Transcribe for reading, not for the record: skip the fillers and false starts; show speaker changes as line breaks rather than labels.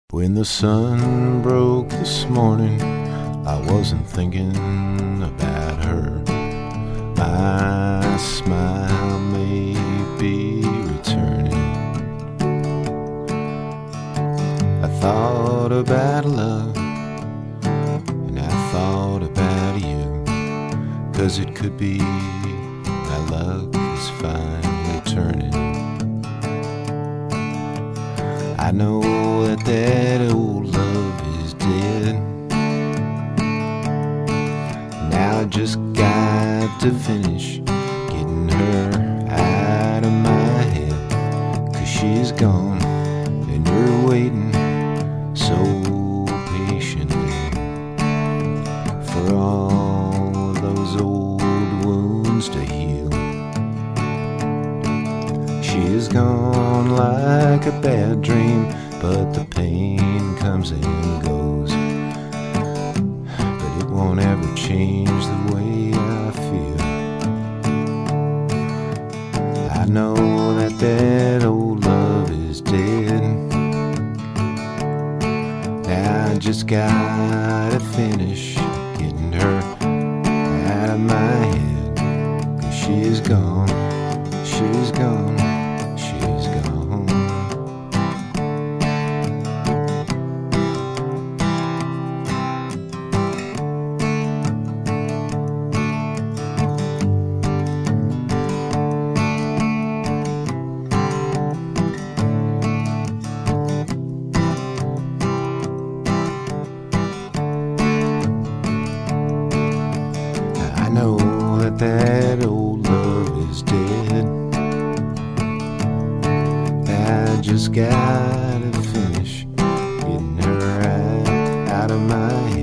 When the sun broke this morning, I wasn't thinking about her. My smile may be returning. I thought about love, and I thought about you, 'cause it could be my luck is finally turning. I know that old love is dead. Now I just got to finish getting her out of my head, 'cause she's gone and you're waiting so patiently for all those old wounds to heal. She is gone like a bad dream, but the pain comes and goes. But it won't ever change the way I feel. I know that old love is dead. Now I just gotta finish getting her out of my head, 'cause she's gone, she's gone, she's gone. I know that old love is dead. I just gotta finish getting her out of my head.